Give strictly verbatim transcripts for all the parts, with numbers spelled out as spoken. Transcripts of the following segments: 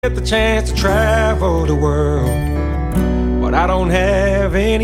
Get the chance to travel the world, but I don't have any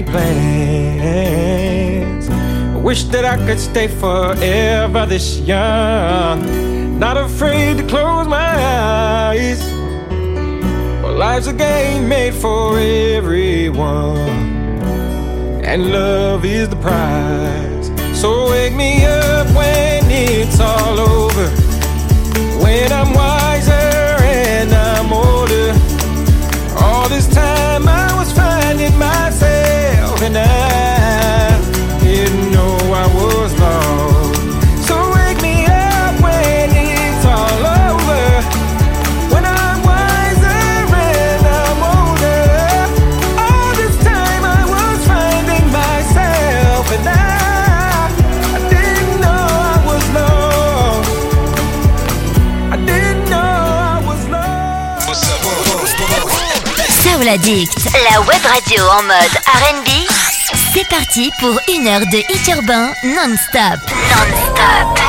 plans. I wish that I could stay forever this young, not afraid to close my eyes. Well, life's a game made for everyone, and love is the prize. So wake me up when it's all over, when I'm wiser and I'm older. All this time I was finding myself, and I didn't know I was lost. So wake me up when it's all over, when I'm wiser and I'm older. All this time I was finding myself, and I Soul Addict, la web radio en mode R and B. C'est parti pour une heure de hit urbain non-stop. Non-stop.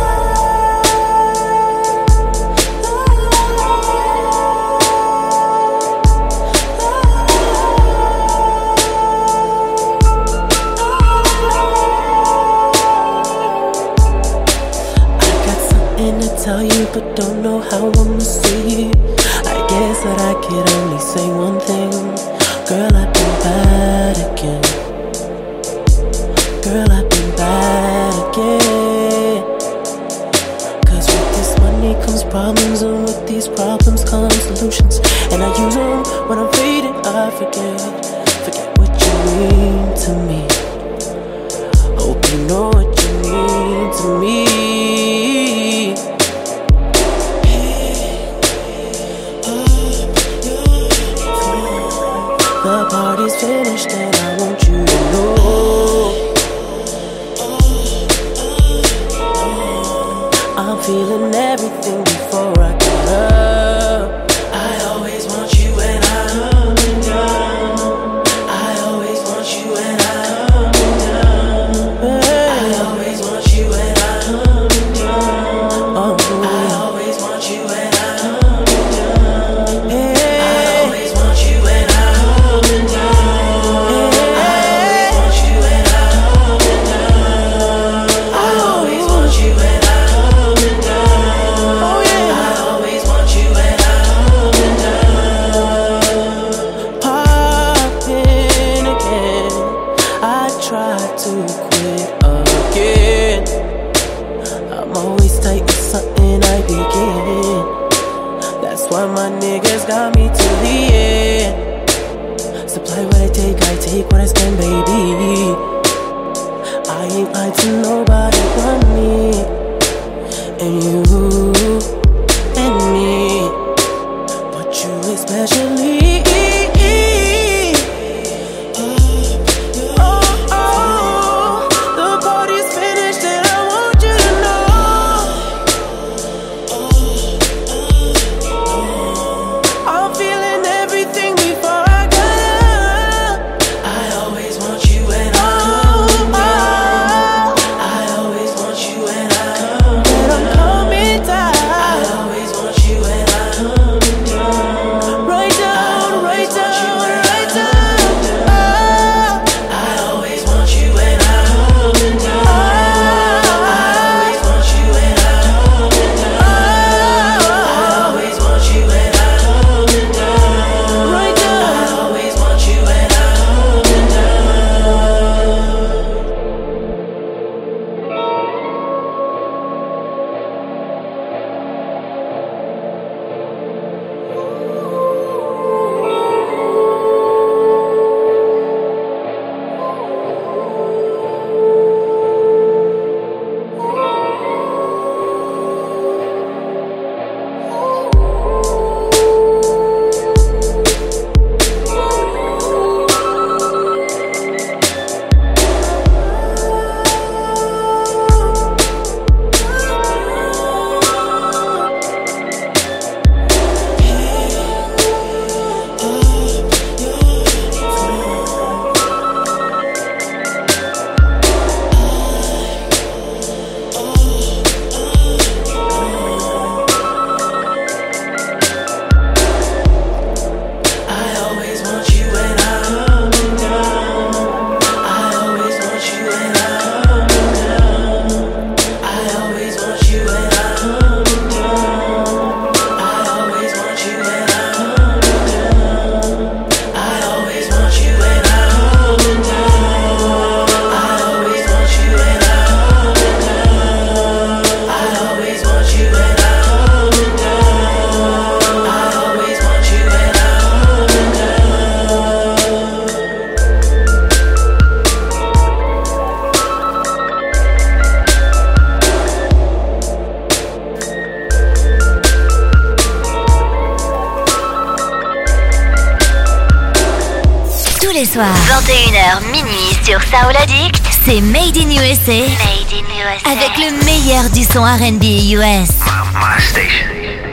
Tell you, but don't know how I'ma say it. I guess that I could only say one thing. Girl, I've been bad again. Girl, I've been bad again. Cause with this money comes problems, and with these problems come solutions. And I use them when I'm fading, I forget. Forget what you mean to me. Hope you know what you mean to me. The party's finished and I want you to know I'm feeling everything before I get up. I always want you when I'm up and down. I always want you when I'm up and down. I always want you when I'm up and down. Oh, I always want you when I'm up and down. Hey. Why my niggas got me to the end. Supply what I take, I take what I spend, baby. I ain't lied to nobody but me. And you, and me. But you especially. I les soirs. vingt et une heures minuit sur Soul Addict. C'est Made in U S A. Made in U S A. Avec le meilleur du son R and B U S. My, my station.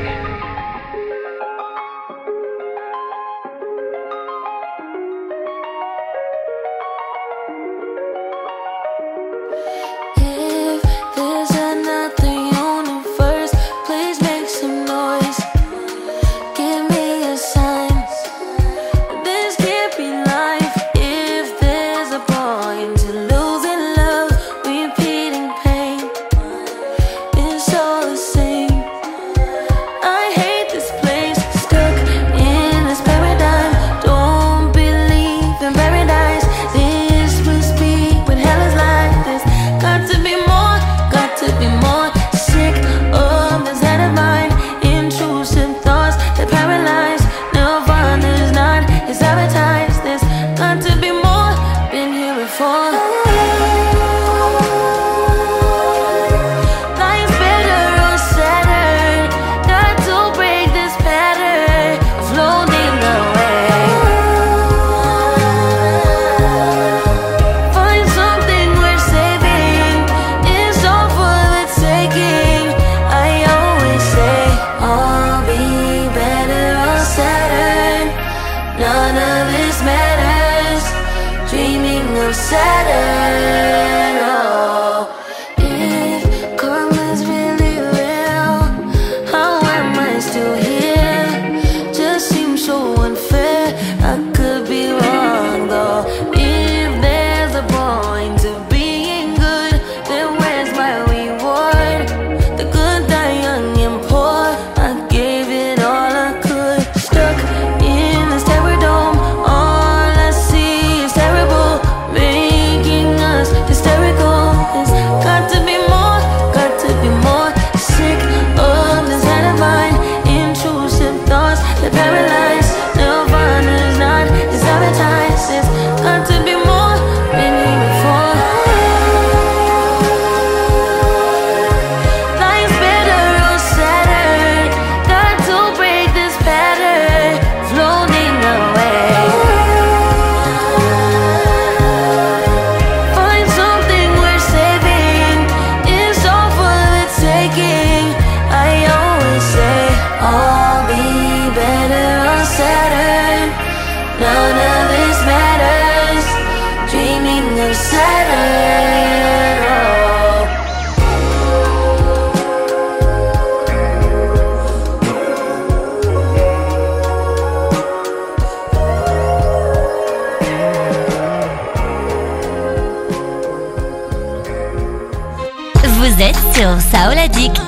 Vous êtes sur Soul Addict.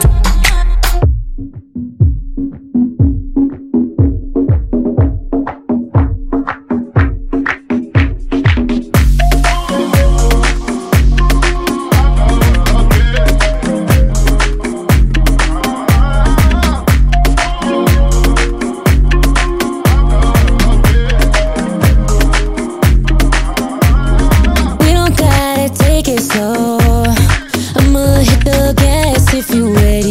We don't gotta take it slow. I'ma hit the gas if you ready.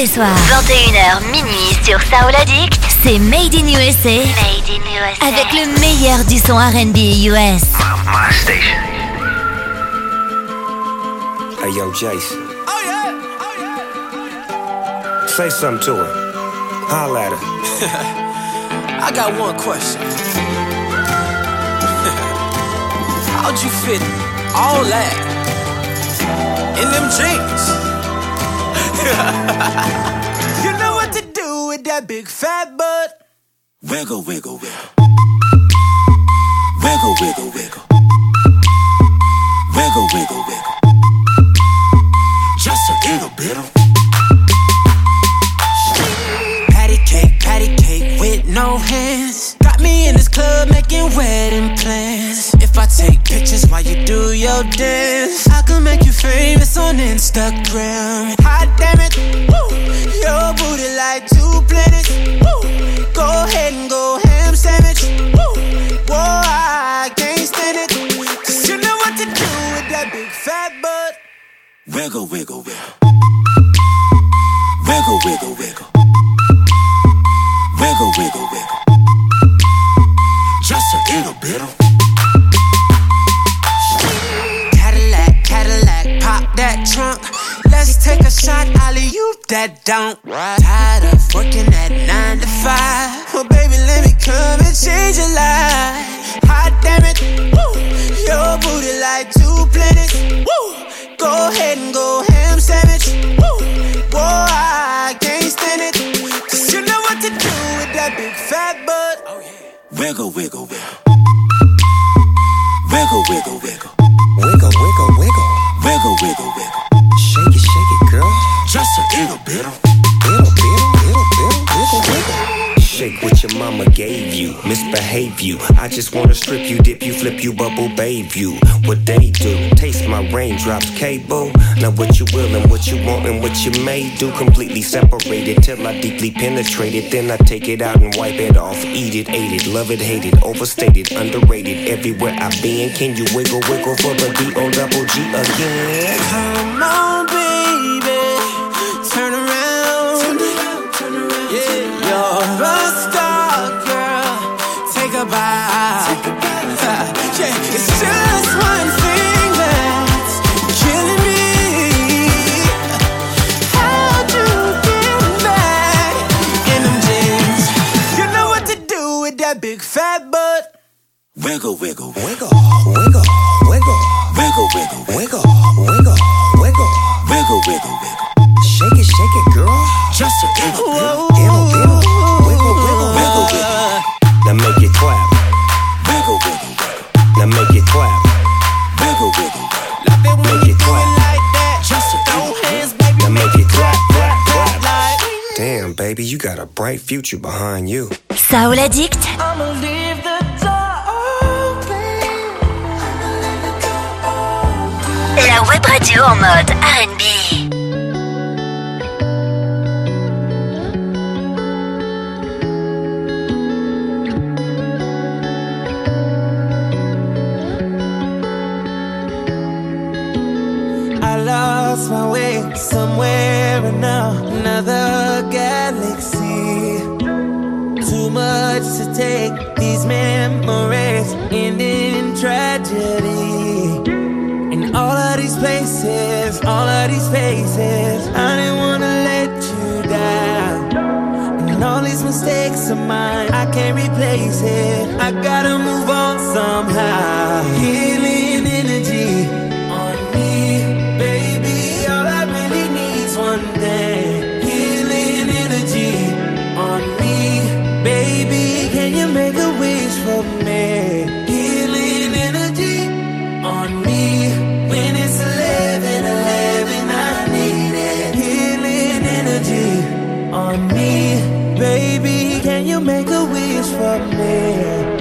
les soirs. vingt et une heures minuit sur Soul Addict. C'est Made in U S A. Made in U S A. Avec le meilleur du son R and B U S. My station. Hey yo, Jason. Oh yeah, oh yeah. Say something to her. Holla at her. I got one question. How'd you fit all that in them jeans? You know what to do with that big fat butt. Wiggle, wiggle, wiggle. Wiggle, wiggle, wiggle. Wiggle, wiggle, wiggle. Just a little bit of patty cake, patty cake with no hands. Got me in this club making wedding plans. If I take pictures while you do your dance, I can make you famous on Instagram. Hot damn it, woo. Your booty like two planets. Woo. Go ahead and go ham sandwich. Woo. Whoa, I can't stand it. Cause you know what to do with that big fat butt. Wiggle, wiggle, wiggle. Wiggle, wiggle, wiggle. Wiggle, wiggle, wiggle. Just a little bit of Cadillac, Cadillac, pop that trunk. Let's take a shot, alley-oop that don't. Tired of working at nine to five. Well, baby, let me come and change your life. Hot damn it, woo. Your booty like two planets. Woo. Go ahead and go ham sandwich. Woo. Whoa, I can't stand it. Cause you know what to do with that big fat butt. Oh, yeah. Wiggle, wiggle, wiggle. Wiggle, wiggle, wiggle. Wiggle, wiggle, wiggle. Wiggle, wiggle, wiggle. Shake it, shake it, girl. Just a little bit of Little, little, little, little, wiggle, wiggle. Shake what your mama gave you, misbehave you. I just wanna strip you, dip you, flip you, bubble babe you. What they do, taste my raindrops, cable. Now what you will and what you want and what you may do. Completely separated till I deeply penetrate it. Then I take it out and wipe it off. Eat it, ate it, love it, hate it. Overstated, underrated, everywhere I've been. Can you wiggle, wiggle for the D O double G again? Come on, baby, turn around, turn around, turn around. Yeah, you're a star, girl. Take a bite. Take a bite. Yeah, it's just one thing that's killing me. How'd you get back in them jeans? You know what to do with that big fat butt. Wiggle, wiggle, Wiggle, wiggle, wiggle. wiggle, wiggle, Wiggle, wiggle, wiggle. wiggle, wiggle, wiggle. Shake it, shake it, girl. Just a little bit. Little, little. Wiggle, wiggle, Wiggle, wiggle. Now make it clap. Wiggle, wiggle, wiggle. Now make it clap. Wiggle, wiggle, wiggle. Love it when Make you it do clap. it like that. Just a throw hands, baby. Now make it clap, clap, clap. Like Damn, baby, you got a bright future behind you. Soul Addict. I'ma leave the door open. La web radio en mode R and B. I lost my way somewhere in another galaxy. Too much to take, these memories ending in tragedy. In all of these places, all of these faces, I didn't wanna let you down. And all these mistakes of mine, I can't replace it. I gotta move on somehow. Healing energy on me, baby. All I really need's one thing. Healing energy on me, baby. Can you make a wish for me? Healing energy on me. When it's eleven eleven, I need it. Healing energy on me, baby. Can you make a wish for me?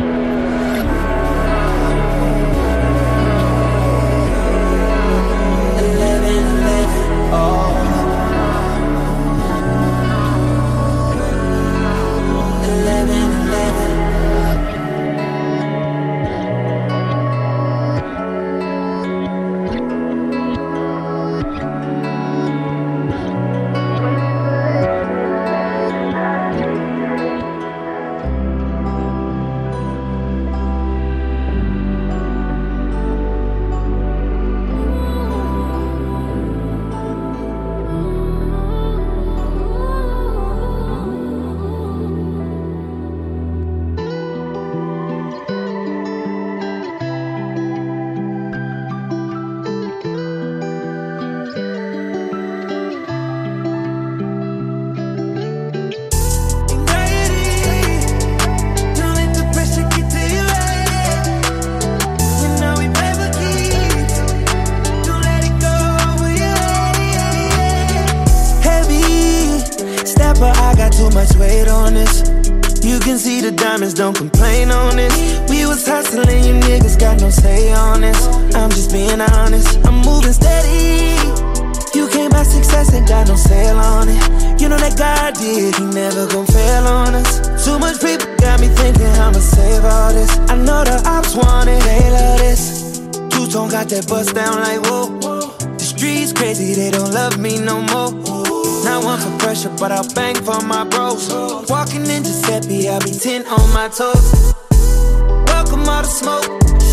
much weight on this. You can see the diamonds, don't complain on this. We was hustling, you niggas got no say on this. I'm just being honest, I'm moving steady. You can't buy success, ain't got no sale on it. You know that God did, he never gon' fail on us. Too much people got me thinking I'ma save all this. I know the ops want it, they love this. Two-tone got that bust down like whoa. The streets crazy, they don't love me no more. Not one for pressure, but I'll bang for my bros. Walking in Giuseppe, I'll be ten on my toes. Welcome all the smoke.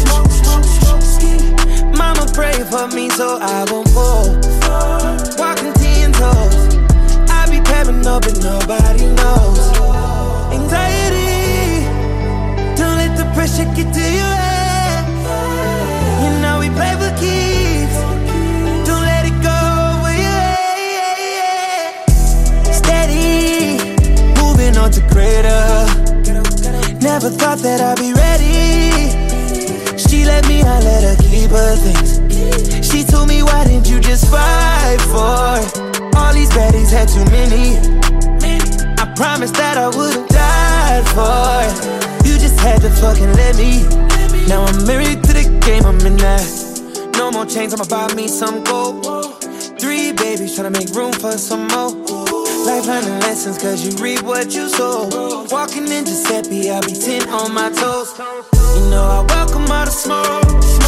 Mama pray for me so I won't fall. Walking ten toes. I be pairing up and nobody knows. Anxiety, don't let the pressure get to your head. You know we play for keeps. Don't let it go over your head. Steady, moving on to greater. Never thought that I'd be ready. She let me, I let her keep her things. She told me, why didn't you just fight for it? All these baddies had too many. I promised that I would've died for it. You just had to fucking let me. Now I'm married to the game, I'm in that. No more chains, I'ma buy me some gold. Three babies, tryna make room for some more. Life learning lessons, cause you reap what you sow. Walking in Giuseppe, I'll be ten on my toes. You know I welcome all the smoke.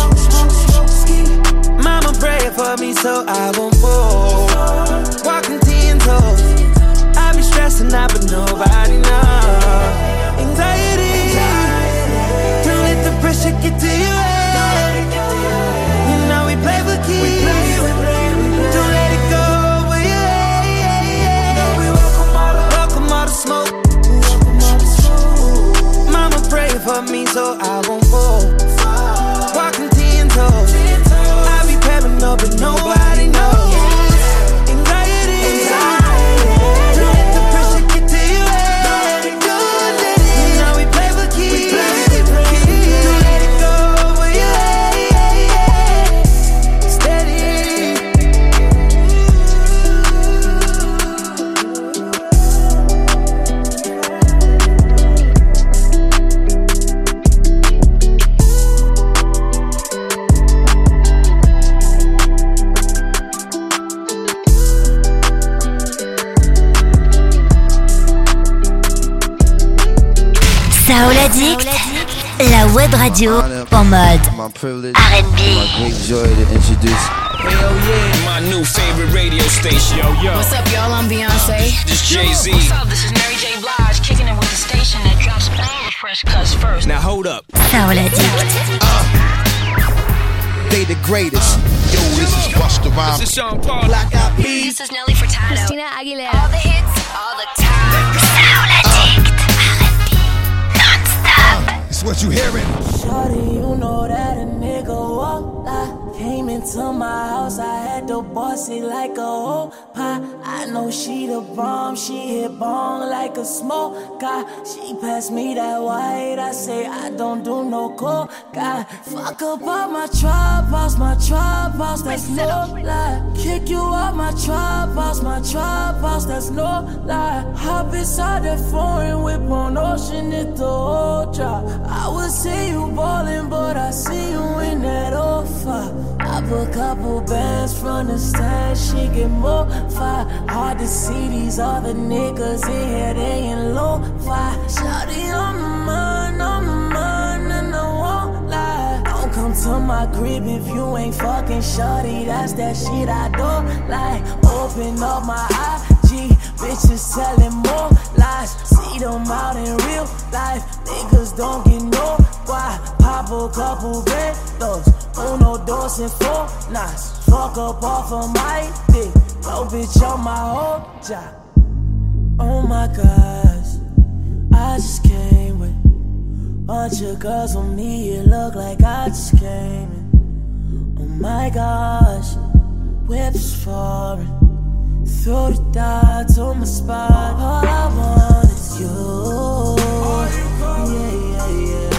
Mama pray for me so I won't fall. Walking ten toes. I be stressing out but nobody knows. Anxiety, don't let the pressure get to your head. You know we play for keeps. Don't let it go over your head. We welcome all the, welcome all the smoke. Mama pray for me so I won't fall. Walking ten toes. I be pairing up but nobody knows. Anxiety, don't let the pressure get to your head. Don't let it, you know we play for keeps. Don't let it go over your head. Steady. Saoul Addict, la web radio en mode R and B. My great joy to introduce. Hell yeah, my new favorite radio station. Yo, yo. What's up, y'all? I'm Beyonce. This Jay-Z. What's up? This is Mary J. Blige, kicking it with the station that drops all the fresh cuts first. Now hold up. Saoul Addict. Uh, they the greatest. Yo, this is Busta Rhymes. This is Sean Paul. Black Eyed Peas. This is Nelly Furtado. Christina Aguilera. All the hits, all the time. Saoul Addict, R and B, non-stop. It's what you hearing. Shawty, you know that a nigga walk like. Came into my house, I had to boss it like a whole pie. I know she the bomb, she hit bong like a smoke guy. She passed me that white, I say I don't do no coke guy. Fuck up all my trap house, my trap house, that's no lie. Kick you out my trap house, my trap house, that's no lie. Hop inside that foreign whip on ocean, hit the whole drop. I would say you ballin', but I see you in that old five. I put a couple bands from the stand, she get more fire. Hard to see these other niggas in here, they in low fire. Shawty on the mind, on the mind, and I won't lie. Don't come to my crib if you ain't fucking shawty, that's that shit I don't like. Open up my I G, bitches telling more lies. See them out in real life, niggas don't get no why. Pop a couple bandos, uno, dos, and four nights. Fuck up off of my dick, no bitch on my whole job. Oh my gosh, I just came with bunch of girls on me, it look like I just came in. Oh my gosh, whips foreign. Throw the dots on my spot. All I want is you. Yeah, yeah, yeah.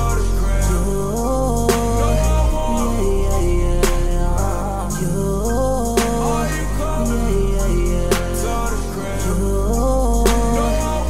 You. Yeah, yeah, yeah. You. Yeah, yeah, yeah. You.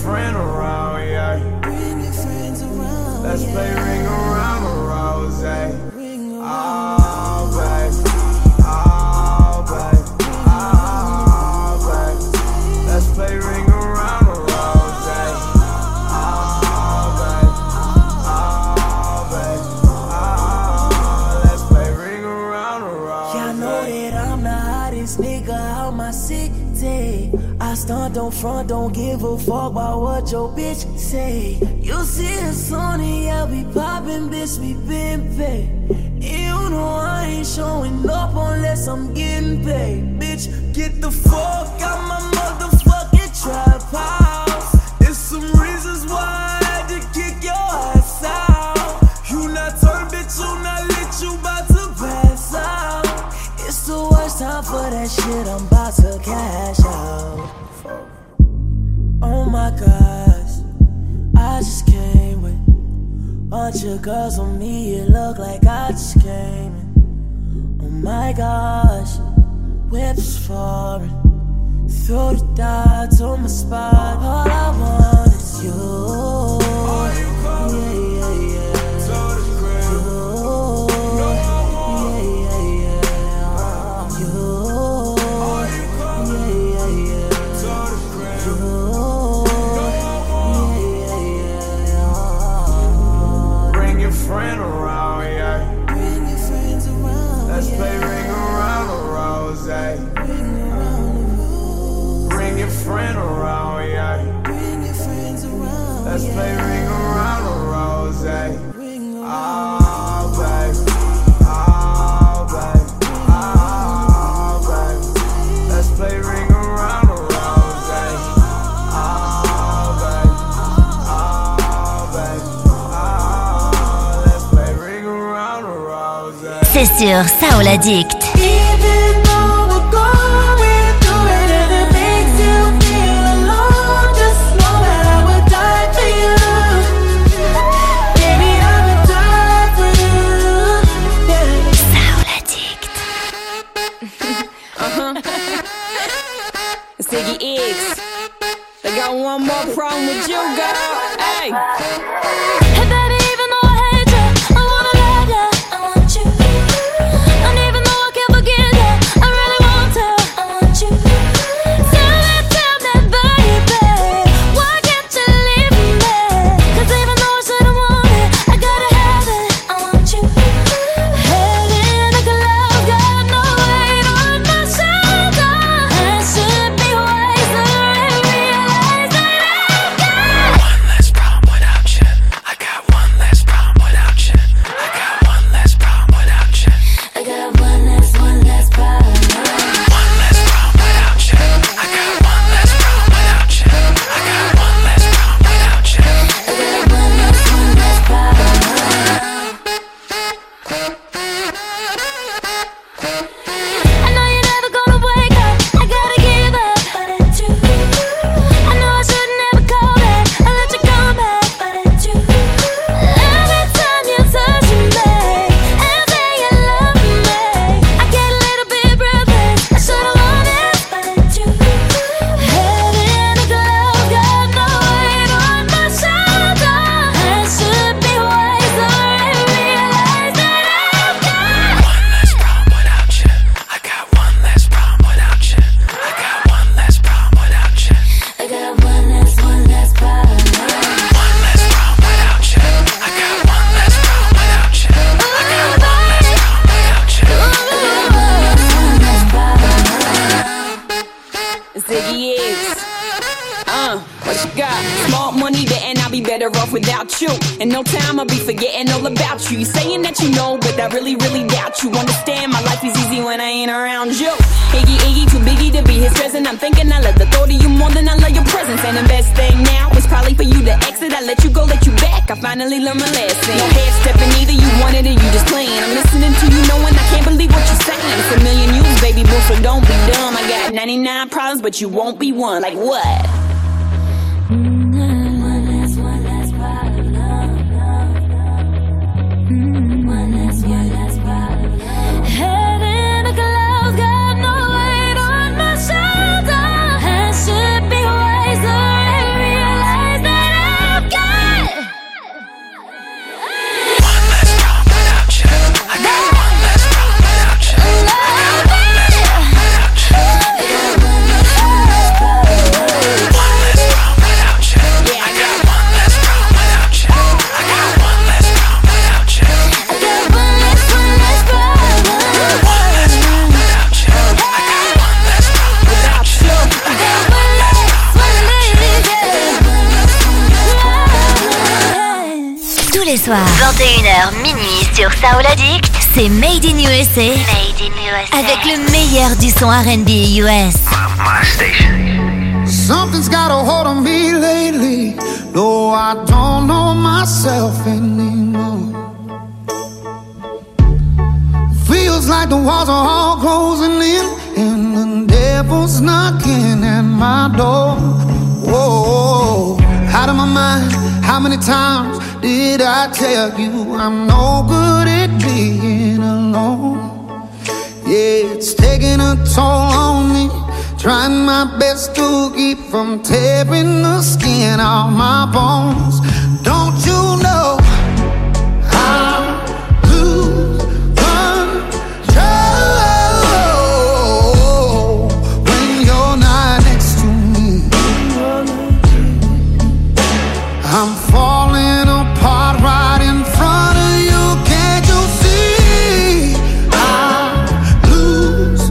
friend around, yeah. Bring your friends around. Let's yeah. play ring around the rose. Ring around. Oh, baby. Oh, baby. Oh, baby. Let's play ring around the rose. Oh, baby. Oh, baby. Oh, let's play ring around the rose. Y'all know that I'm the hottest nigga out my city. I stunt, don't front, don't give a fuck about what your bitch say. You see us on it, yeah, we poppin', bitch, we been paid. And you know I ain't showing up unless I'm getting paid. Bitch, get the fuck out my motherfucking trap house. There's some reasons why I had to kick your ass out. You not turned, bitch, you not lit, you bout to pass out. It's the worst time for that shit, I'm about to cash out. Oh my gosh, I just came with bunch of girls on me, it look like I just came in. Oh my gosh, whips foreign, throw the dots on my spot. All I want is you. Are you coming? Yeah, yeah, yeah. To the crib. You. No, I won't. Yeah, yeah, yeah. You. Are you coming? Yeah, yeah, yeah. To the crib. You. No, I won't. Yeah, yeah, yeah. Bring your friend around, yeah. Bring your friends around. Let's yeah. play ring around the rose. Ring around the rose. Bring your friend around, yeah. Bring your friends around. Let's yeah. play ring around the rose. Ring around. Oh, baby. Oh, baby. Oh, baby. Let's play ring around the rose. Oh, baby. Oh, baby. Oh, let's play ring around the rose. C'est sur Soul Addict. Even though we're going through it and it makes you feel alone, just know that I would die for you. Baby, I would die for you. Yeah. Soul Addict. Uh-huh. Ziggy X. I got one more problem with you, girl. Hey. Hey baby, even though I hate you, I wanna love you, I want you. And even though I can't forget you, I really want to, I want you. Tell me, tell me, baby, why can't you leave me? Cause even though I shouldn't want it, I gotta have it, I want you. Head in a glove, got no weight on my shoulder. I should be wiser and realize that I've got one less problem without you. I got one less problem without you. I got one less problem without you. I got one less, one less problem. One less problem without you. I got one less problem without you. I got one less problem without you. I got one less, one less problem. I know you're never gonna wake up, I gotta give up, but it's you. I know I should never call back, I let you come back, but it's you. Every time you touch me and say you love me, I get a little bit breathless, I should've known it, but it's you. Head in a glove, got no weight on my shoulder. I should be wiser and realize that I've got One less problem without you. I got one less problem without you. I got one less problem without you. I got one less, one less problem. One less problem without you. I got one less problem without you. I got one less problem without you. Ziggy X. Uh, what you got? Small money there and I'll be better off without you. In no time I'll be forgetting all about you. You saying that you know, but I really, really doubt you. Understand my life is easy when I ain't around you. Iggy, Iggy, too biggie to be his present. I'm thinking I love the thought of you more than I love your presence. And the best thing now is probably for you to exit. I let you go, let you back. I finally learned my lesson. No head stepping either, you wanted it, you just playing. I'm listening to you knowing I can't believe what you're saying. It's a million yous, baby boo, so don't be dumb. I got ninety-nine problems, but you won't be one. Like what? One less, one less problem. One less, one less problem. Head in a glove, got no weight on my shoulder. I should be wiser and realize les soirs, vingt et une heures minuit sur Soul Addict, c'est Made in U S A. Made in U S A. Avec le meilleur du son R and B U S. My station. Something's got a hold on me lately. No, I don't know myself anymore. Feels like the walls are all closing in, and the devil's knocking at my door. Whoa, out of my mind. How many times did I tell you I'm no good at being alone? Yeah, it's taking a toll on me. Trying my best to keep from tearing the skin off my bones. Don't you know I lose control when you're not next to me? I'm falling apart right in front of you. Can't you see? I lose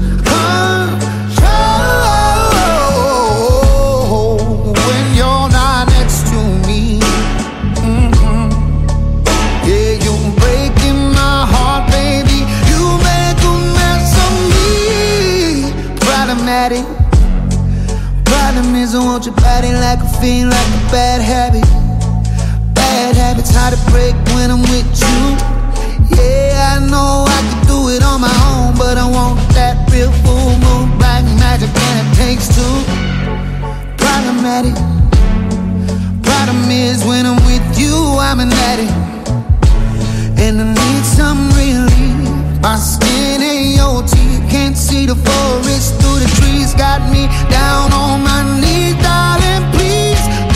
control when you're not next to me. Mm-hmm. Yeah, you're breaking my heart, baby. You make a mess of me. Problematic. Problem is I want your body like a fiend, like a bad habit. Bad habits hard to break when I'm with you. Yeah, I know I can do it on my own, but I want that real full moon, black magic, and it takes two. Problematic. Problem is when I'm with you, I'm an addict, and I need some relief. My skin and your teeth, can't see the forest through the trees. Got me down on my knees, darling, please.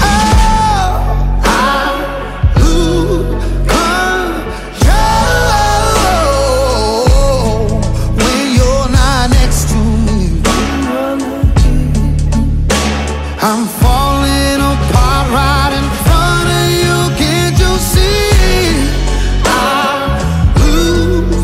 I'm falling apart right in front of you. Can't you see? I lose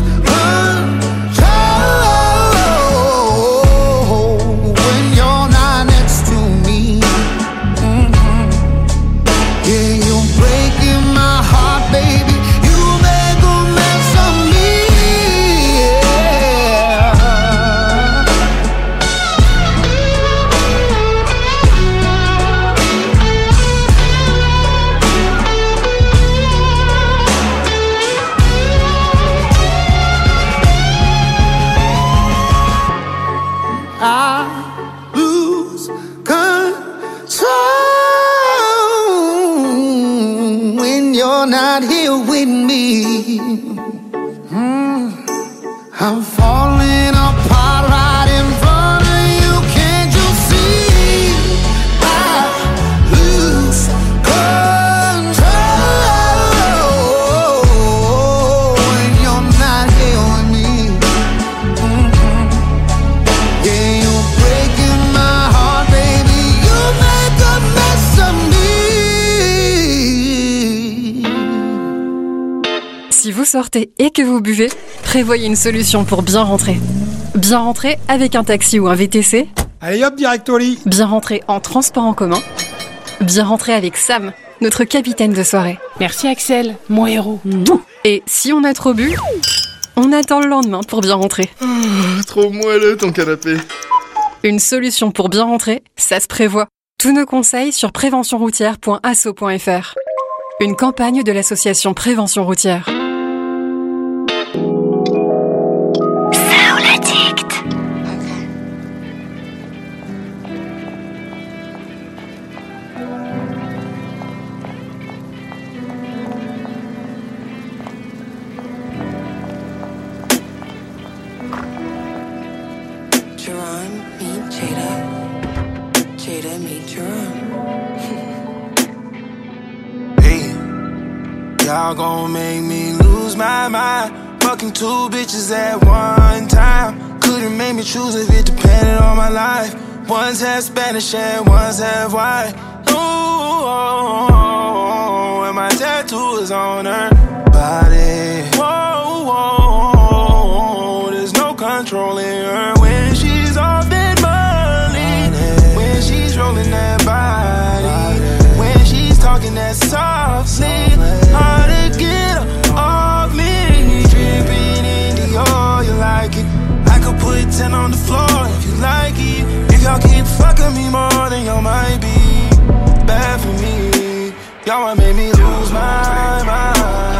control when you're not next to me. Mm-hmm. Yeah, you're breaking my heart, baby. You make a mess of me. Yeah. I lose control when you're not here with me. Mm. I'm falling apart right in front of you. Can't you see? I lose control when you're not here with me. Mm-hmm. Yeah, you're breaking my heart, baby. You make a mess of me. Si vous sortez et que vous buvez, prévoyez une solution pour bien rentrer. Bien rentrer avec un taxi ou un V T C. Allez hop, direct au lit. Bien rentrer en transport en commun. Bien rentrer avec Sam, notre capitaine de soirée. Merci Axel, mon héros. Et si on a trop bu, on attend le lendemain pour bien rentrer. Oh, trop moelleux ton canapé. Une solution pour bien rentrer, ça se prévoit. Tous nos conseils sur prévention routière point asso point f r. Une campagne de l'association Prévention routière. Soul Addict. Jerome, meet Jada. Jada, meet Jerome. Hey, y'all gon' make me lose my mind. Fucking two bitches at one time. Couldn't make me choose if it depended on my life. One's half Spanish and one's half white. Ooh, and my tattoo is on her body. Whoa, whoa, there's no controlling her when she's off that money. When she's rolling that body. When she's talking that softly. Hard to get boy made me lose my mind.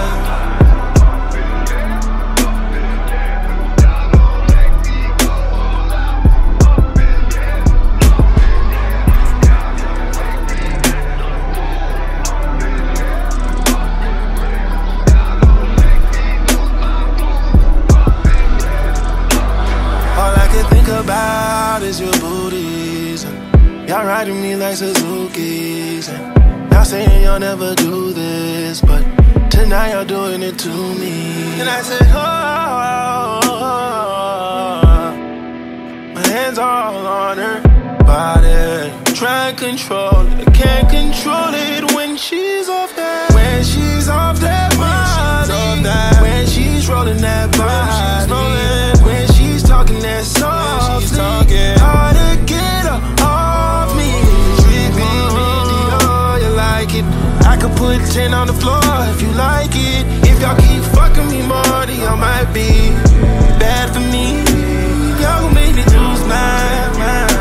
About is your booties, y'all riding me like Suzuki's, and y'all saying y'all never do this, but tonight y'all doing it to me. And I said, oh, oh, oh. My hands all on her body, try and control it, I can't control it when she's off that, when she's off that body, when she's rolling that body, when she's talking that softly, she's talking hard to get her off me. Dripping in the oil, you like it? I could put ten on the floor if you like it. If y'all keep fucking me more, then y'all might be bad for me. Y'all gon' make me lose my mind.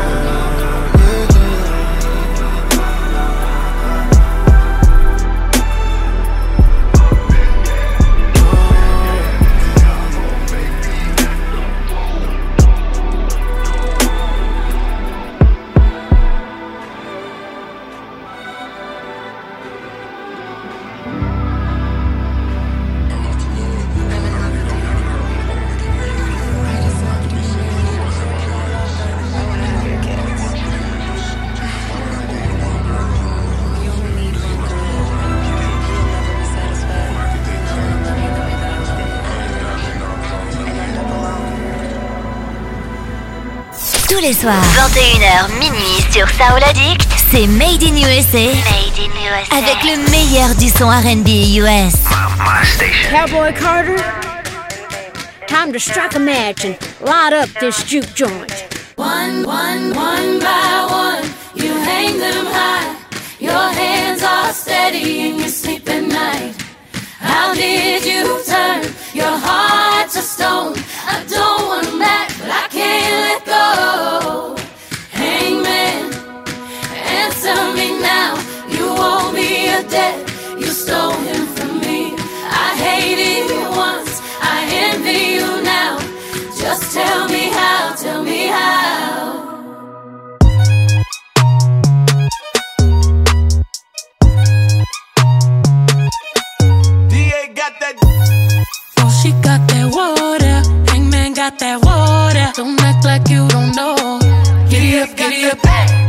Tous les soirs, vingt et une heures minuit sur Soul Addict, c'est Made in U S A. Made in U S A. Avec le meilleur du son R and B U S. My station. Cowboy Carter, time to strike a match and light up this juke joint. One, one, one by one, you hang them high. Your hands are steady and you sleep at night. How did you turn your heart to stone? I don't want him back, but I can't let go. Hangman, answer me now. You owe me a debt, you stole him from me. I hated you once, I envy you now. Just tell me how, tell me how. Oh, she got that water. Hangman got that water. Don't act like you don't know. Giddy up, giddy up.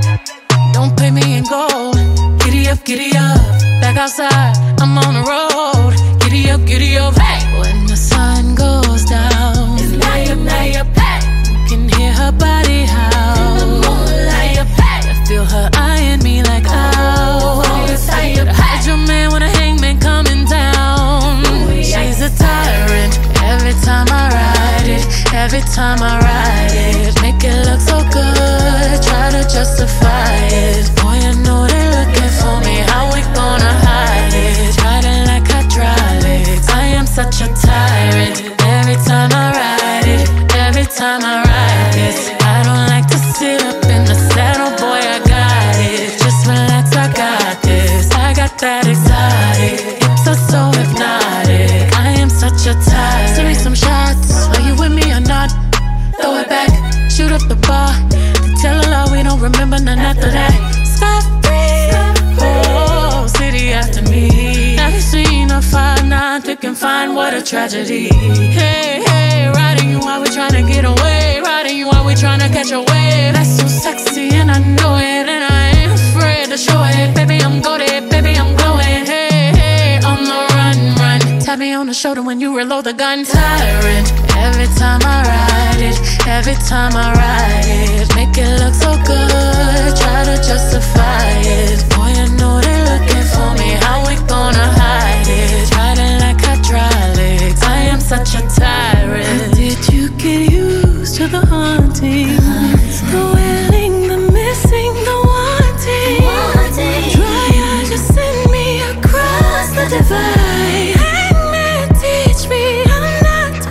Don't pay me in gold. Giddy up, giddy up. Back outside, I'm on the road. Giddy up, giddy up. When the sun goes down, it's night up, night up. You can hear her body howl. In the moonlight up. I feel her eyeing me like, oh. Hide your man when a hangman coming down. She's a tyrant. Every time I ride it, every time I ride it, make it look so good. Try to justify it. Boy, I know they're looking for me. How we gonna hide it? Riding like hydraulics. I am such a tyrant. Every time I ride it, every time I ride it, I don't like to sit up in the saddle. Boy, I got it. Just relax, I got this. I got that exotic. Hips are so hypnotic. I am such a type. Send me some shots. Are you with me or not? Throw it back. Shoot up the bar. Tell a lie we don't remember none after that. Stop breathing. Oh, city after me. Never seen a five nine thick and fine. What a tragedy. Hey, hey, riding you while we tryna get away. Riding you while we tryna catch a wave. That's so sexy and I know it. And I ain't afraid to show it. Baby, I'm goated. Baby, I'm glowing. Hey, hey, on the run, run. Tap me on the shoulder when you reload the gun. Tyrant. Every time I ride it, every time I ride it, make it look so good. Try to justify it. Boy, I know they're looking for me. How we gonna hide it? Riding like hydraulics. I am such a tyrant. Did you get used to the haunting? The wailing, the missing, the wanting. wanting. Try out, just send me across the divide. Hangman, teach me how not to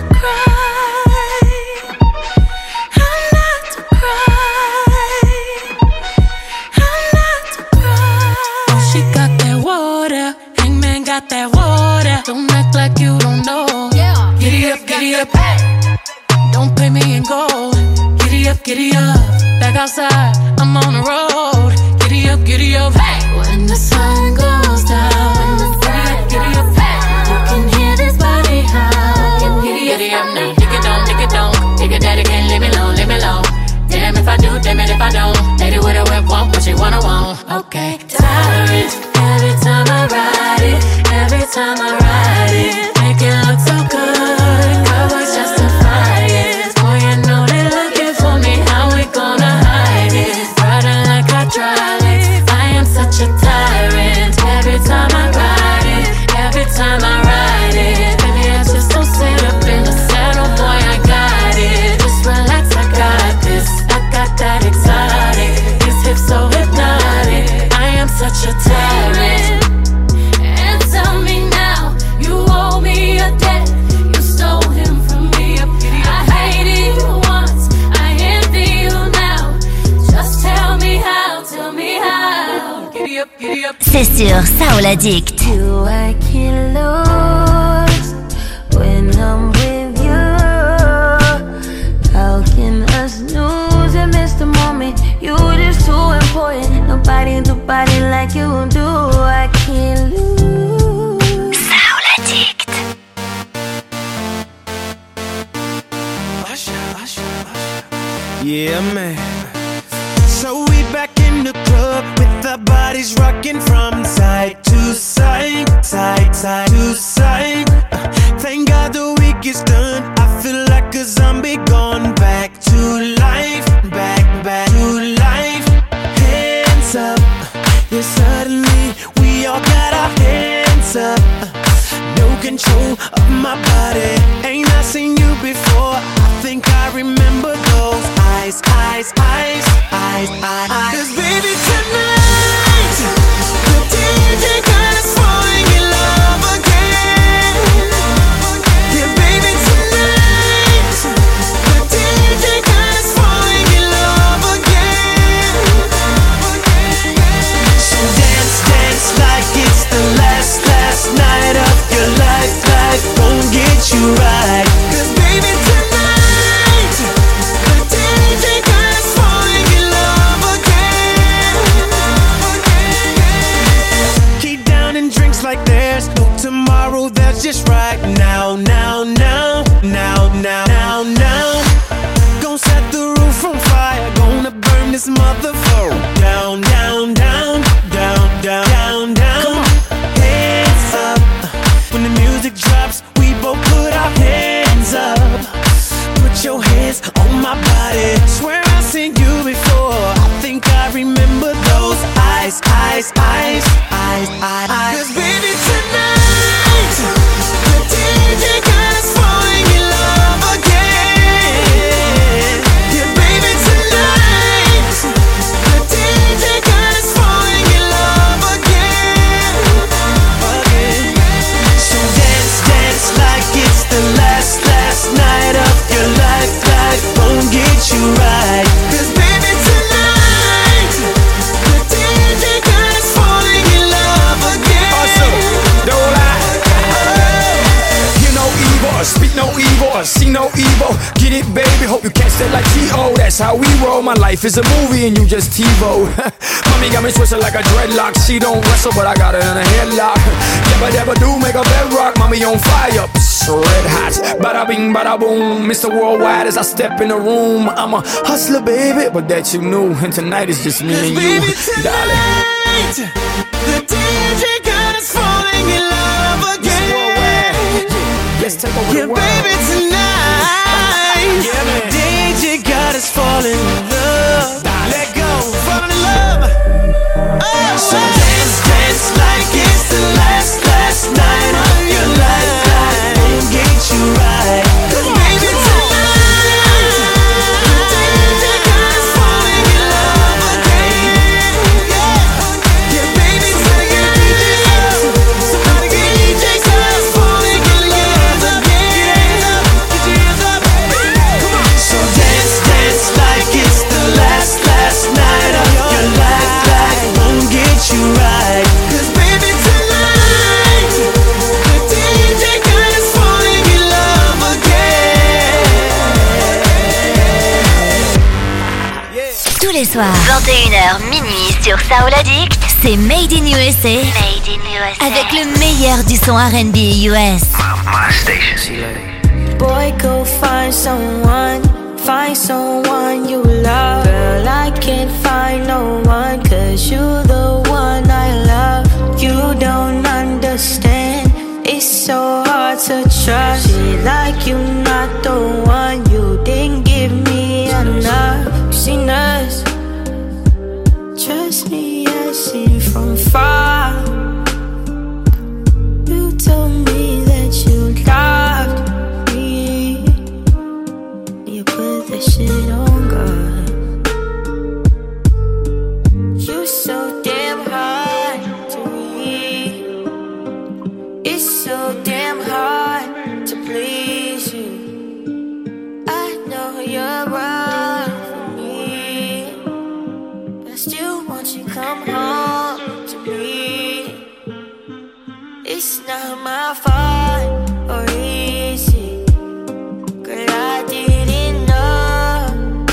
cry. How not to cry. How not to cry. Oh, she got that water. ain't got that water. Don't act like you don't know. Yeah. Giddy up, giddy up. Hey. Don't pay me in gold. Giddy up, giddy up. Back outside, I'm on the road. Giddy up, giddy up. Hey. When the sun goes down, giddy up, giddy up. Hey. You can hear this body howl. Giddy up, giddy up now. Dig it down, dig it down. Dig it daddy can't leave me alone, leave me alone. Damn if I do, damn it if I don't. Lady with a whip, want what she wanna want. Okay. Tiring every time I ride it. Every time I ride it, make it look so good. Cowboys justify it. Boy, you know they looking for me. How we gonna hide it? Riding like I drive it. I am such a tyrant. Every time I ride it, every time I ride it. Baby, I just don't sit up in the saddle, boy. I got it. Just relax, I got this. I got that exotic. These hips so hypnotic. I am such a tyrant. And tell me now, you owe me a debt. You stole him from me. I hated you once, I envy you now. Just tell me how, tell me how. Giddy up, giddy up. C'est sur Soul Addict. Do I get lost when I'm with you? How can I snooze and miss the moment? You just too important. Nobody do body like you do. I can't lose. Soul Addict. Yeah, man. So we back in the club with our bodies rocking from side to side, side, side to side. Uh, Thank God the week is done. I feel like a zombie gone back to life, back, back to life. Hands up, yeah, suddenly we all got our hands up. No control of my body. Ain't I seen you before? I think I remember those eyes, eyes, eyes, eyes, eyes. Cause baby tonight, the D J got us falling in love again. Yeah, baby tonight, the D J got us falling in love again. So dance, dance like it's the last, last night of your life. Life won't get you right. Cause baby tonight, the D J got us falling in love again. Keep down and drinks like there's no tomorrow. That's just right now, now, now, now, now, now, now. Gonna set the roof on fire. Gonna burn this motherfucker down, down, down, down, down, down, down. Hands up. When the music drops, we both put our hands up. Put your hands on my body. Swear I've seen you before. I think I remember those eyes, eyes, eyes, eyes, eyes, eyes. Cause baby tonight, the D J got us falling in love again. Yeah, baby tonight, the D J got us falling in love again. Again. So dance, dance like it's the last, last night of your life. Life won't get you right. Cause baby tonight, the D J got us falling in love again. Awesome, don't lie. Hear no evil, or speak no evil, or see no evil. Get it, baby, hope you catch that like T O. That's how we roll, my life is a movie and you just TiVo. Mommy got me twisted like a dreadlock. She don't wrestle, but I got her in a headlock. Never, never do make a bedrock. Mommy on fire, psst, red hot. Bada bing, bada boom. Mister Worldwide as I step in the room. I'm a hustler, baby, but that you knew. And tonight is just me and you, darling. The D J got us falling in love again. Let's take over Yeah, the world. baby tonight, Yeah, man. D J got us falling in love. Let go, fall in love. Oh, so dance, dance like it's the last, last night of your life. Life won't get you right. 'Cause baby tonight, the D J got us falling in love again. Yeah, yeah, baby tonight, somebody get D J got us falling in love again. Get your hands up, get your hands up. Come on. So dance, dance like it's les soirs. vingt et une heures minuit sur Soul Addict. C'est Made in U S A. Made in U S A. Avec le meilleur du son R and B U S. My station. Boy, go find someone. Find someone you love. Girl, I can't find no one. Cause you the one I love. You don't understand. It's so hard to trust. Shit like you not the one. You didn't give me enough. You seen us. Trust me, I've seen from far. You told me that you loved me. You put that shit on God. You so damn hard to read. It's so damn hard to please you. I know you're wrong for me, but I still want you to come home to me. It's not my fault or easy. Girl, I didn't know.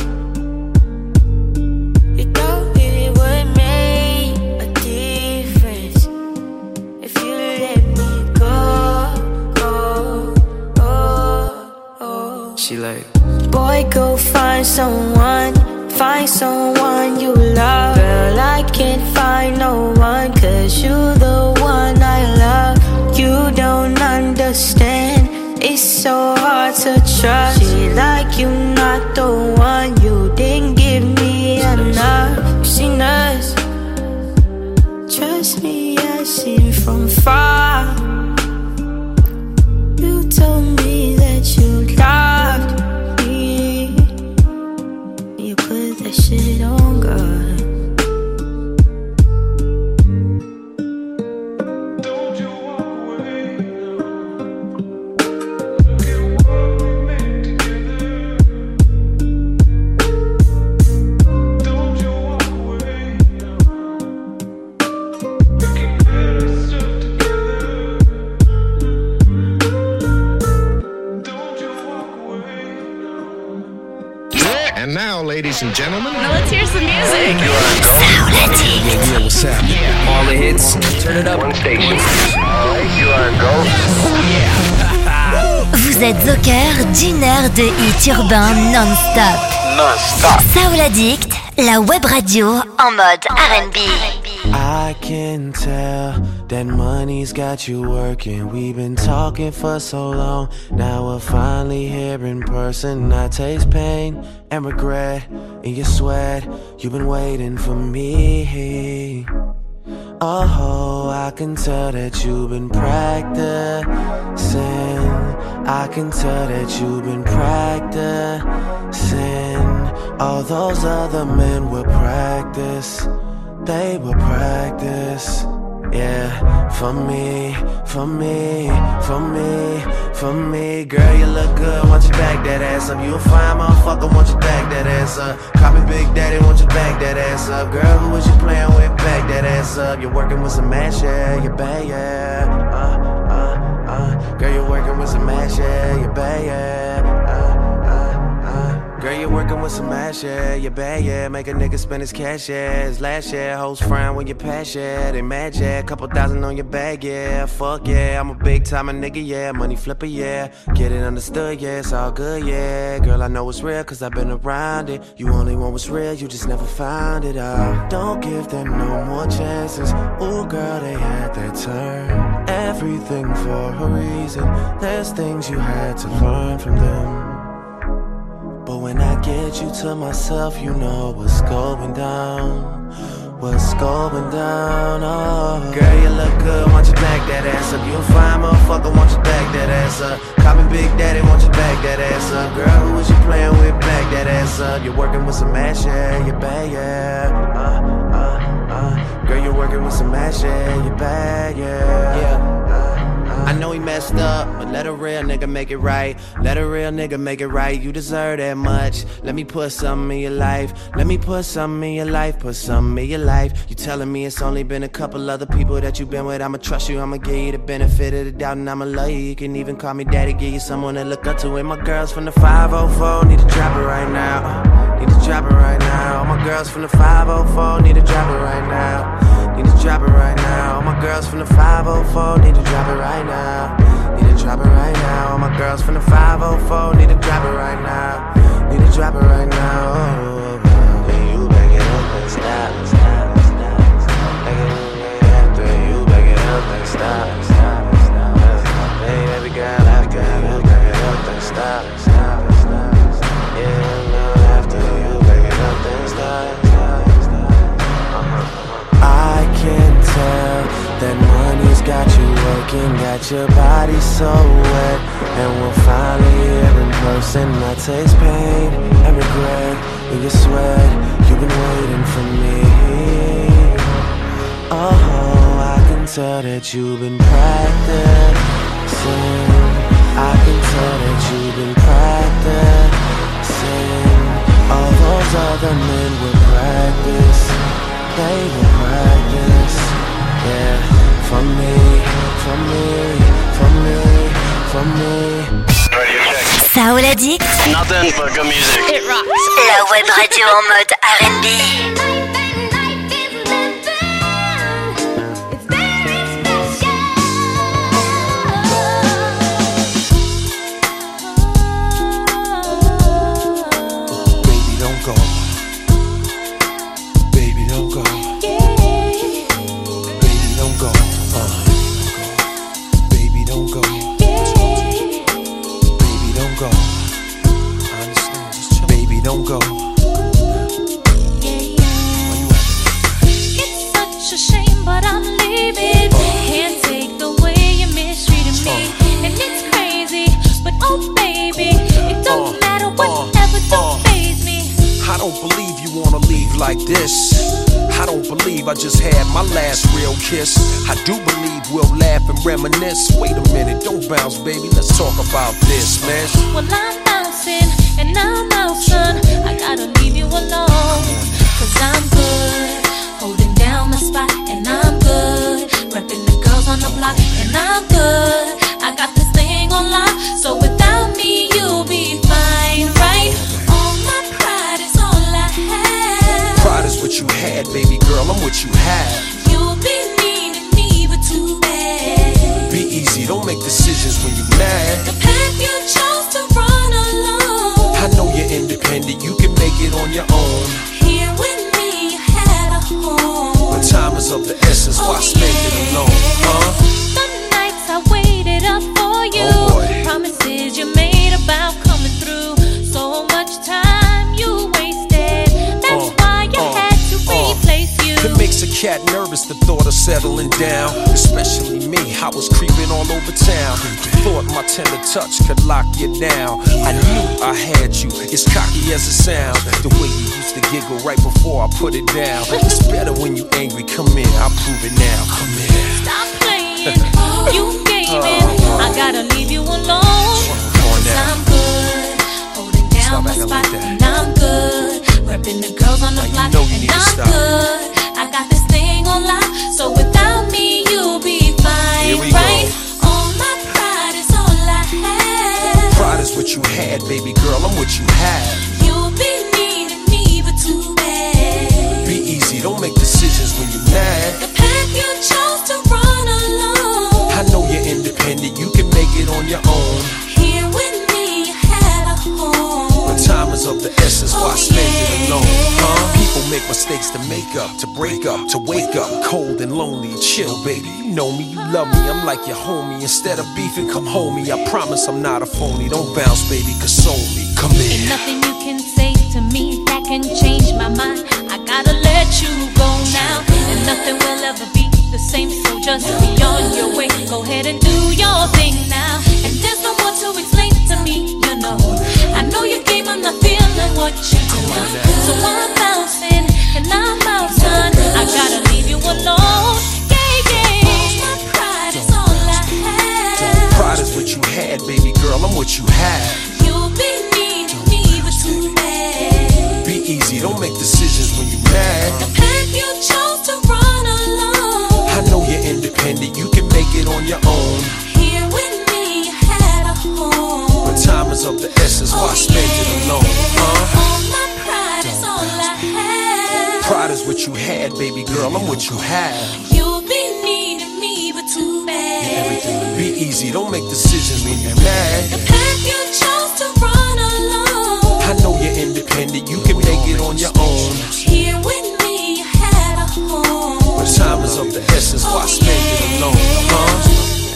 You thought it would make a difference if you let me go, go, go, go. She like, boy, go find someone. Find someone you love. Girl, I can't find no one. Cause you the one I love. You don't understand. It's so hard to trust. Shit like you not the one. You didn't give me enough. You seen us. Trust me, I've seen from far. You told me that you loved me. You put that shit on God. And now, ladies and gentlemen, Now let's hear some music. yeah, yeah, what's happening? All the hits, turn it up. One station. Alright, you are go. Vous êtes au cœur d'une heure de hits urbains non-stop. Non-stop. Soul Addict, la web radio en mode R and B. I can tell that money's got you working. We've been talking for so long. Now we're finally here in person. I taste pain and regret in your sweat. You've been waiting for me. Oh, I can tell that you've been practicing. I can tell that you've been practicing. All those other men will practice. They will practice. Yeah, for me, for me, for me, for me. Girl, you look good, want you back that ass up. You a fine motherfucker, want you back that ass up. Call me Big Daddy, want you back that ass up. Girl, who was you playing with, back that ass up. You're working with some mash, yeah, you bad, yeah. Uh, uh, uh. Girl, you're working with some mash, yeah, you bad, yeah. Uh. Girl, you're working with some ass, yeah, you bad, yeah. Make a nigga spend his cash, yeah. His last, yeah. Hoes frown when you pass, yeah. They mad, yeah. Couple thousand on your bag, yeah. Fuck, yeah. I'm a big time nigga, yeah. Money flipper, yeah. Get it understood, yeah. It's all good, yeah. Girl, I know it's real, cause I've been around it. You only want what's real, you just never found it out. Don't give them no more chances. Ooh, girl, they had their turn. Everything for a reason. There's things you had to learn from them. But when I get you to myself, you know what's going down. What's going down, oh. Girl, you look good, want you back that ass up. You a fine motherfucker, want you back that ass up. Call me Big Daddy, want you back that ass up. Girl, who was you playing with, back that ass up. You're working with some ass, yeah, you bad, yeah. Uh, uh, uh. Girl, you're working with some ass, yeah, you bad, yeah. Yeah. I know he messed up, but let a real nigga make it right. Let a real nigga make it right. You deserve that much. Let me put something in your life. Let me put something in your life. Put something in your life. You telling me it's only been a couple other people that you been with. I'ma trust you, I'ma give you the benefit of the doubt, and I'ma love you. You can even call me daddy, give you someone to look up to. And my girls from the five oh four need to drop it right now. Need to drop it right now. All my my girls from the five oh four need to drop it right now. Need to drop it right now. All my girls from the five oh four need to drop it right now. Need to drop it right now. All my girls from the five oh four need to drop it right now. Need to drop it right now. Oh, then you back it up and stop, stop, stop, stop. Back it up after you back it up and stop, stop, stop. Hey, every girl after you back it up and stop, stop, stop, stop. Yeah, no, after you back it up and stop, stop, stop. Uh-huh. I can tell that money's got you working, got your body so wet, and we're finally here in person. I taste pain and regret in your sweat. You've been waiting for me. Oh, I can tell that you've been practicing. I can tell that you've been practicing. All those other men will practice. They will practice. Yeah, for me, for me, for me, for me. Soul Addict. Nothing but good music. It rocks. La web radio en mode R and B. Don't go. It's such a shame, but I'm leaving. Can't take the way you mistreated me, and it's crazy, but oh baby, it don't matter whatever, don't faze me. I don't believe you wanna leave like this. I don't believe I just had my last real kiss. I do believe we'll laugh and reminisce. Wait a minute, don't bounce, baby. Let's talk about this, man. Well, I'm bouncing and I'm out, son. I gotta leave you alone, cause I'm good, holding down my spot, and I'm good, repping the girls on the block, and I'm good. I got this thing on lock, so without me you'll be fine, right? All my pride is all I have. Pride is what you had, baby girl, I'm what you have. You'll be needing me, but too bad. Be easy, don't make decisions when you're mad. The path you chose to run alone, I know you're independent, you can make it on your own. Here with me, you had a home. But time is of the essence, why oh, spend yeah. it alone, huh? The nights I waited up for you, oh, promises you made about coming through. So much time you wasted, that's uh, why I uh, had to uh, replace you. It makes a cat nervous, the thought of settling down. Especially me, I was creeping all over town. Thought my tender touch could lock you down. I knew I had you, as cocky as it sounds. The way you used to giggle right before I put it down. It's better when you angry, come in, I'll prove it now. Come in. Stop playing, you gaming. uh, I gotta leave you alone, cause I'm good, holding down my spot, like and I'm good, repping the girls on the block, you know and I'm good. I got this thing on lock, so without me you'll be fine, right? Go. All my pride is all I have. Pride is what you had, baby girl, I'm what you have. You'll be needing me, but too bad. Be easy, don't make decisions when you're mad. The path you chose to run alone, I know you're independent, you can make it on your own. Here with me, you had a home. But time is of the essence, why oh, spend yeah. it alone, huh? People make mistakes to make up, to break up, to wake up cold and lonely and chill, baby. You know me, you love me, I'm like your homie. Instead of beefing, come home me. I promise I'm not a phony. Don't bounce, baby, console me. Come in. Ain't nothing you can say to me that can change my mind. I gotta let you go now, and nothing will ever be the same. So just be on your way, go ahead and do your thing now. And there's no more to explain to me, you know. I know your game, I'm not feeling what you do. So I'm bouncing and I'm out, son. I gotta leave you alone. Yeah, yeah. My pride is all I have. Pride is what you had, baby girl, I'm what you have. You'll be needing me, but too bad. Be easy, don't make decisions when you're mad. The path you chose to run alone, I know you're independent, you can make it on your own. Here with me, you had a home. But time is of the essence, why oh, spend yeah. it alone, huh? All my pride is all I have. what you had, baby girl, I'm what you have. You've been needing me, but too bad. Everything be easy, don't make decisions when you're mad. The path you chose to run alone. I know you're independent, you can make it on your own. Here with me, you had a home. But time is of the essence, why spend it alone, huh?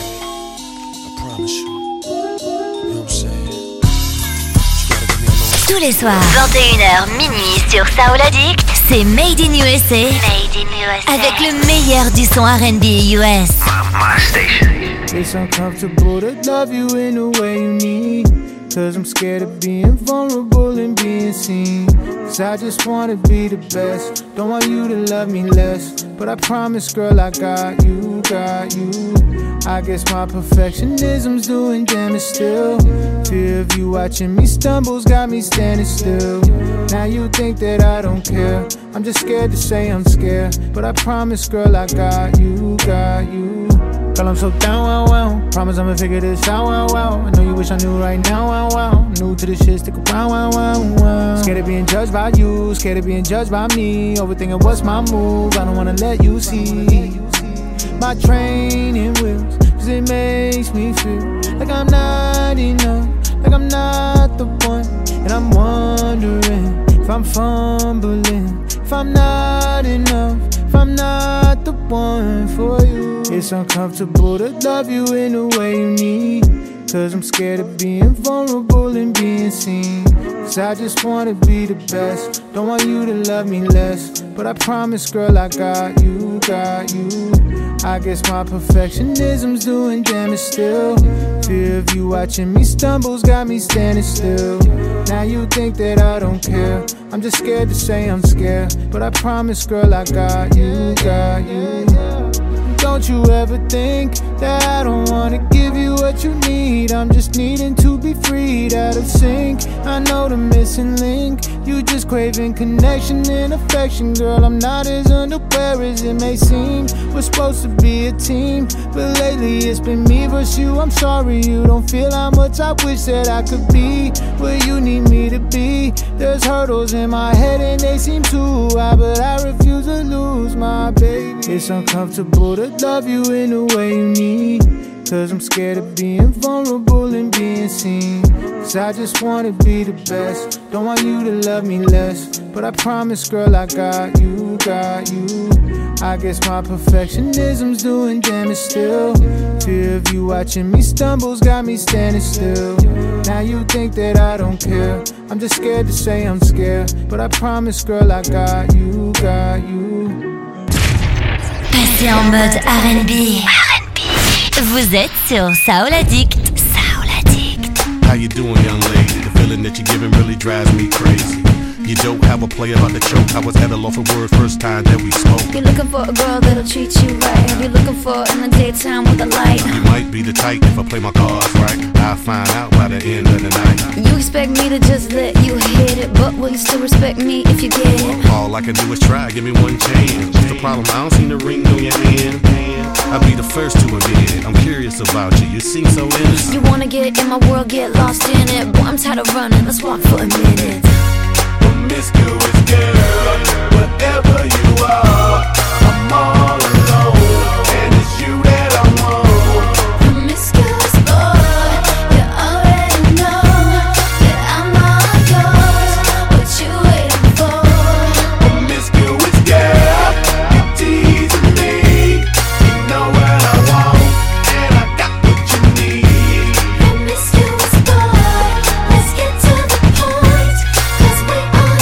Tous les soirs, vingt et une heures minuit sur Soul Addict, c'est Made in U S A. Made in U S A. Avec le meilleur du son R and B U S. My station. It's uncomfortable to love you in the way you need. Cause I'm scared of being vulnerable and being seen. Cause I just wanna be the best. Don't want you to love me less. But I promise, girl, I got you, got you. I guess my perfectionism's doing damage still. Fear of you watching me stumbles got me standing still. Now you think that I don't care. I'm just scared to say I'm scared. But I promise, girl, I got you, got you. Girl, I'm so down, wow, wow. Promise I'ma figure this out, wow, wow. I know you wish I knew right now, wow, wow. New to this shit, stick around, wow, wow, wow. Scared of being judged by you, scared of being judged by me. Overthinking what's my move, I don't wanna let you see my training wheels. Cause it makes me feel like I'm not enough, like I'm not the one. And I'm wondering if I'm fumbling, if I'm not enough, if I'm not the one for you. It's uncomfortable to love you in the way you need. Cause I'm scared of being vulnerable and being seen. Cause I just wanna be the best. Don't want you to love me less. But I promise, girl, I got you, got you. I guess my perfectionism's doing damage still. Fear of you watching me stumbles got me standing still. Now you think that I don't care. I'm just scared to say I'm scared. But I promise, girl, I got you, got you. Don't you ever think that I don't wanna give you what you need. I'm just needing to be freed out of sync. I know the missing link. You just craving connection and affection. Girl, I'm not as unaware as it may seem. We're supposed to be a team, but lately it's been me versus you. I'm sorry you don't feel how much I wish that I could be where you need me to be. There's hurdles in my head and they seem too high, but I refuse to lose my baby. It's uncomfortable to love you in the way you need. Cause I'm scared of being vulnerable and being seen. Cause I just wanna be the best. Don't want you to love me less. But I promise, girl, I got you, got you. I guess my perfectionism's doing damage still. Fear of you watching me stumbles got me standing still. Now you think that I don't care. I'm just scared to say I'm scared. But I promise, girl, I got you, got you. Passez en mode R and B. R and B. Vous êtes sur Soul Addict. Soul Addict. How you doing, young lady? The feeling that you're giving really drives me crazy. You don't have a play about the choke. I was at a loss for words first time that we spoke. You're looking for a girl that'll treat you right. You're looking for in the daytime with a light. You might be the type if I play my cards right. I'll find out by the end of the night. You expect me to just let you hit it, but will you still respect me if you get it? All I can do is try, give me one chance. What's the problem? I don't see the ring on your hand. I'll be the first to admit it. I'm curious about you, you seem so innocent. You wanna get in my world, get lost in it. Boy, I'm tired of running, let's walk for a minute. Promiscuous girl, whatever you are, I'm all alone, and it's you that I want. Promiscuous boy, you already know that I'm all yours. What you waiting for? Promiscuous girl, you teasing me. You know what I want, and I got what you need. Promiscuous boy, let's get to the point, 'cause we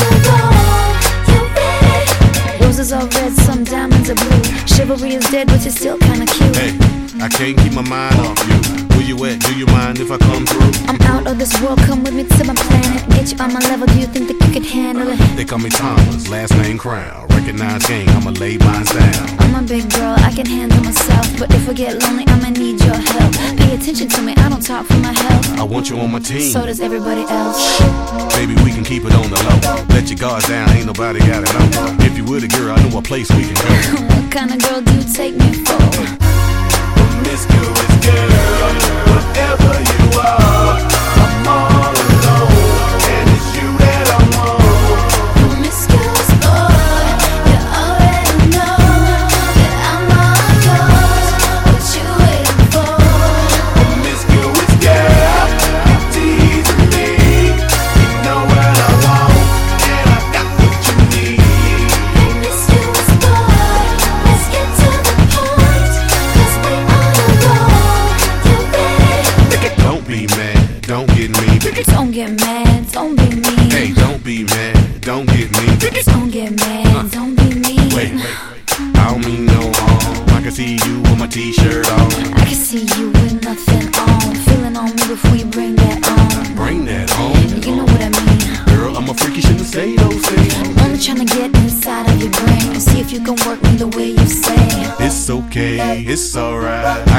roses are red, some diamonds are blue. Chivalry is dead, but you're still kinda cute. Hey, I can't keep my mind off you. Where you at? Do you mind if I come through? I'm out of this world, come with me to my planet. Get you on my level, do you think that you could handle it? They call me Thomas, last name Crown. Recognize game, I'ma lay mine down. I'm a big girl, I can handle myself. But if I get lonely, I'ma need your help. Pay attention to me, I don't talk for my health. I want you on my team. So does everybody else. Baby, we can keep it on the low. Let your guards down, ain't nobody got it on. If you were the girl, I know a place we can go. What kind of girl do you take me for? Promiscuous girl, whatever you are, I'm all alone, and it's you that I want. Promiscuous boy, you already I can see you with nothing on. Feeling on me before you bring that on. Bring that home. You know what I mean. Girl, I'm a freak, you shouldn't say those things. Only tryna get inside of your brain and see if you can work me the way you say. It's okay, it's alright. I